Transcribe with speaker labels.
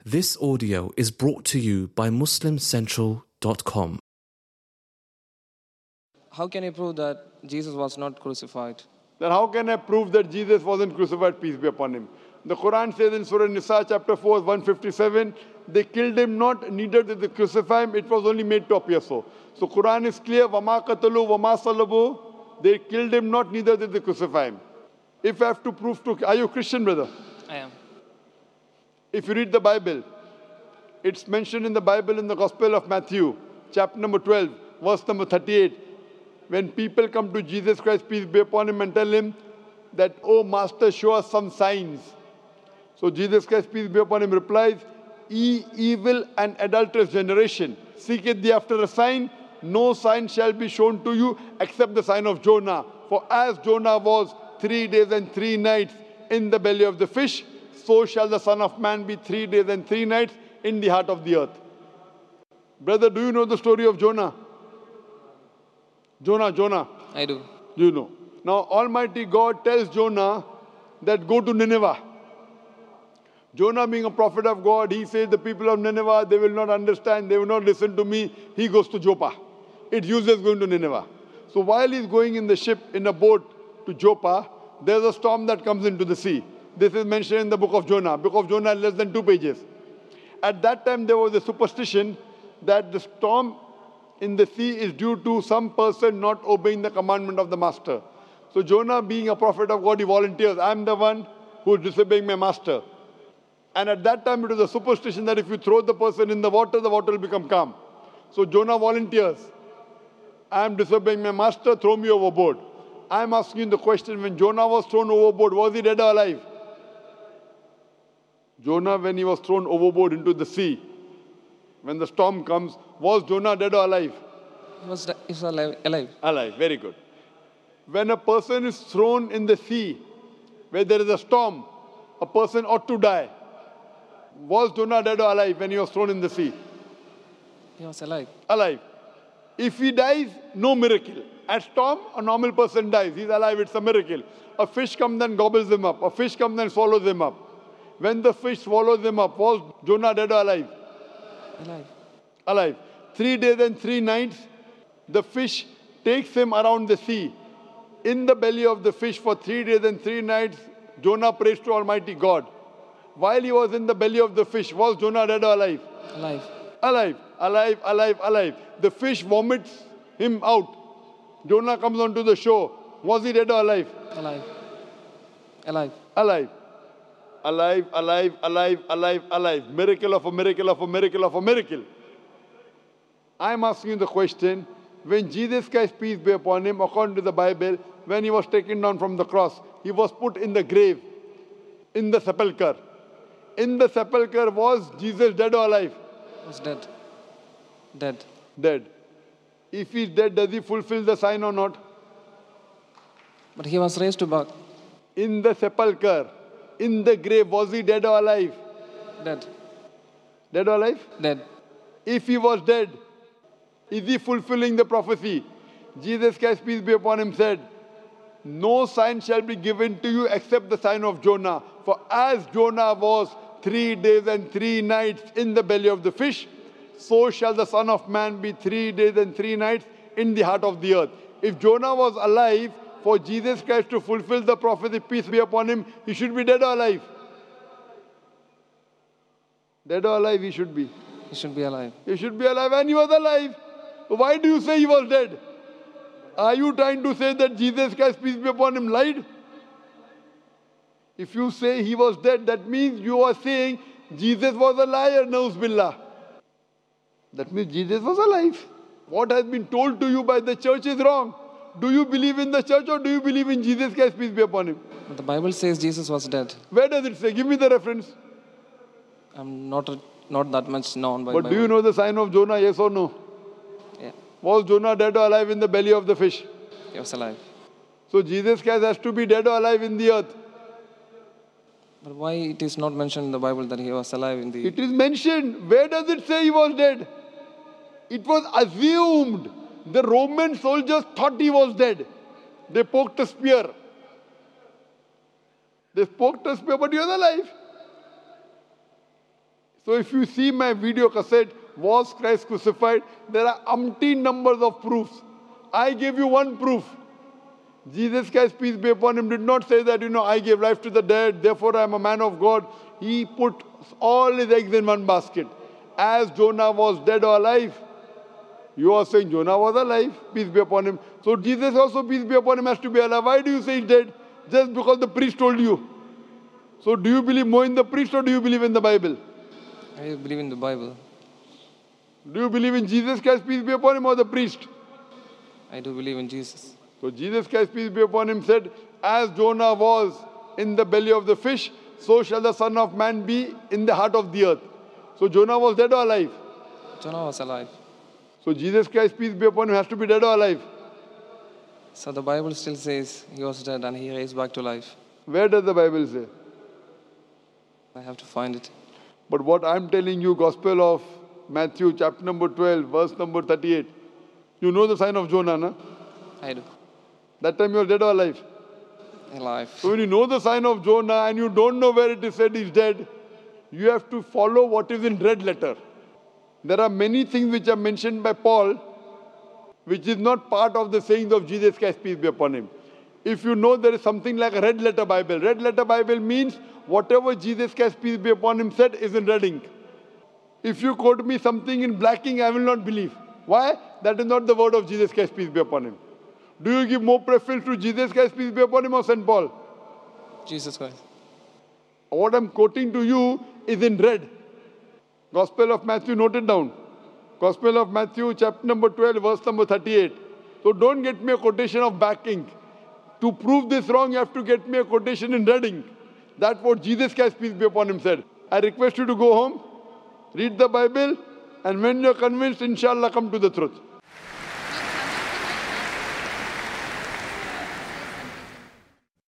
Speaker 1: This audio is brought to you by MuslimCentral.com.
Speaker 2: How can you prove that Jesus was not crucified?
Speaker 3: Then how can I prove that Jesus wasn't crucified, peace be upon him? The Quran says in Surah Nisa chapter 4, 157, they killed him not, neither did they crucify him, it was only made to appear so. So Quran is clear, وَمَا قَتَلُوا وَمَا صَلَبُوا, they killed him not, neither did they crucify him. If I have to prove to, are you a Christian, brother?
Speaker 2: I am.
Speaker 3: If you read the Bible, it's mentioned in the Bible in the Gospel of Matthew, chapter number 12, verse number 38. When people come to Jesus Christ, peace be upon him, and tell him that, oh Master, show us some signs. So Jesus Christ, peace be upon him, replies, ye evil and adulterous generation, seeketh thee after a sign, no sign shall be shown to you except the sign of Jonah. For as Jonah was 3 days and 3 nights in the belly of the fish, so shall the Son of Man be 3 days and 3 nights in the heart of the earth. Brother, do you know the story of Jonah? Jonah.
Speaker 2: I do.
Speaker 3: Do you know? Now, Almighty God tells Jonah that go to Nineveh. Jonah being a prophet of God, he says the people of Nineveh, they will not understand, they will not listen to me. He goes to Joppa. It's useless going to Nineveh. So while he's going in the ship, in a boat to Joppa, there's a storm that comes into the sea. This is mentioned in the book of Jonah. Book of Jonah, less than 2 pages. At that time, there was a superstition that the storm in the sea is due to some person not obeying the commandment of the master. So Jonah, being a prophet of God, he volunteers. I'm the one who is disobeying my master. And at that time, it was a superstition that if you throw the person in the water will become calm. So Jonah volunteers. I'm disobeying my master, throw me overboard. I'm asking you the question, when Jonah was thrown overboard, was he dead or alive? Jonah, when he was thrown overboard into the sea, when the storm comes, was Jonah dead or alive?
Speaker 2: He was alive.
Speaker 3: Alive, very good. When a person is thrown in the sea, where there is a storm, a person ought to die. Was Jonah dead or alive when he was thrown in the sea?
Speaker 2: He was alive.
Speaker 3: Alive. If he dies, no miracle. At storm, a normal person dies. He's alive, it's a miracle. A fish comes and gobbles him up. A fish comes and swallows him up. When the fish swallows him up, was Jonah dead or alive?
Speaker 2: Alive.
Speaker 3: Alive. 3 days and 3 nights, the fish takes him around the sea. In the belly of the fish for 3 days and 3 nights, Jonah prays to Almighty God. While he was in the belly of the fish, was Jonah dead or alive?
Speaker 2: Alive.
Speaker 3: Alive. Alive, alive, alive. The fish vomits him out. Jonah comes onto the shore. Was he dead or alive?
Speaker 2: Alive. Alive.
Speaker 3: Alive. Alive, alive, alive, alive, alive. Miracle of a miracle of a miracle of a miracle. I'm asking you the question, when Jesus Christ, peace be upon him, according to the Bible, when he was taken down from the cross, he was put in the grave, in the sepulchre. In the sepulchre, was Jesus dead or alive?
Speaker 2: He was dead. Dead.
Speaker 3: Dead. If he's dead, does he fulfill the sign or not?
Speaker 2: But he was raised to back.
Speaker 3: In the sepulchre, in the grave, was he dead or alive?
Speaker 2: Dead.
Speaker 3: Dead or alive?
Speaker 2: Dead.
Speaker 3: If he was dead, is he fulfilling the prophecy? Jesus Christ, peace be upon him, said, no sign shall be given to you except the sign of Jonah. For as Jonah was 3 days and 3 nights in the belly of the fish, so shall the Son of Man be 3 days and 3 nights in the heart of the earth. If Jonah was alive, for Jesus Christ to fulfill the prophecy, peace be upon him, he should be dead or alive? Dead or alive he should be.
Speaker 2: He should be alive.
Speaker 3: He should be alive, and he was alive. Why do you say he was dead? Are you trying to say that Jesus Christ, peace be upon him, lied? If you say he was dead, that means you are saying Jesus was a liar, Nauz Billah. That means Jesus was alive. What has been told to you by the church is wrong. Do you believe in the church or do you believe in Jesus Christ, peace be upon him?
Speaker 2: But the Bible says Jesus was dead.
Speaker 3: Where does it say? Give me the reference.
Speaker 2: I'm not that much known by
Speaker 3: But
Speaker 2: Bible.
Speaker 3: do you know the sign of Jonah, yes or no?
Speaker 2: Yeah.
Speaker 3: Was Jonah dead or alive in the belly of the fish?
Speaker 2: He was alive.
Speaker 3: So Jesus Christ has to be dead or alive in the earth.
Speaker 2: But why it is not mentioned in the Bible that he was alive in the...
Speaker 3: It is mentioned. Where does it say he was dead? It was assumed. The Roman soldiers thought he was dead. They poked a spear. They poked a spear, but he was alive. So if you see my video cassette, Was Christ Crucified? There are umpteen numbers of proofs. I gave you one proof. Jesus Christ, peace be upon him, did not say that, I gave life to the dead, therefore I am a man of God. He put all his eggs in one basket. As Jonah was dead or alive, you are saying Jonah was alive, peace be upon him. So Jesus also, peace be upon him, has to be alive. Why do you say he's dead? Just because the priest told you. So do you believe more in the priest or do you believe in the Bible?
Speaker 2: I believe in the Bible.
Speaker 3: Do you believe in Jesus Christ, peace be upon him, or the priest?
Speaker 2: I do believe in Jesus.
Speaker 3: So Jesus Christ, peace be upon him, said, as Jonah was in the belly of the fish, so shall the Son of Man be in the heart of the earth. So Jonah was dead or alive?
Speaker 2: Jonah was alive.
Speaker 3: So Jesus Christ, peace be upon him, has to be dead or alive?
Speaker 2: So the Bible still says he was dead and he raised back to life.
Speaker 3: Where does the Bible say?
Speaker 2: I have to find it.
Speaker 3: But what I'm telling you, Gospel of Matthew, chapter number 12, verse number 38. You know the sign of Jonah, na?
Speaker 2: I do.
Speaker 3: That time you are dead or alive?
Speaker 2: Alive.
Speaker 3: So when you know the sign of Jonah and you don't know where it is said he's dead, you have to follow what is in red letter. There are many things which are mentioned by Paul, which is not part of the sayings of Jesus Christ, peace be upon him. If you know there is something like a red letter Bible. Red letter Bible means whatever Jesus Christ, peace be upon him, said is in red ink. If you quote me something in black ink, I will not believe. Why? That is not the word of Jesus Christ, peace be upon him. Do you give more preference to Jesus Christ, peace be upon him, or St. Paul?
Speaker 2: Jesus Christ.
Speaker 3: What I'm quoting to you is in red. Gospel of Matthew, note it down. Gospel of Matthew, chapter number 12, verse number 38. So don't get me a quotation of black ink. To prove this wrong, you have to get me a quotation in red ink. That's what Jesus Christ, peace be upon him, said. I request you to go home, read the Bible, and when you're convinced, inshallah, come to the truth.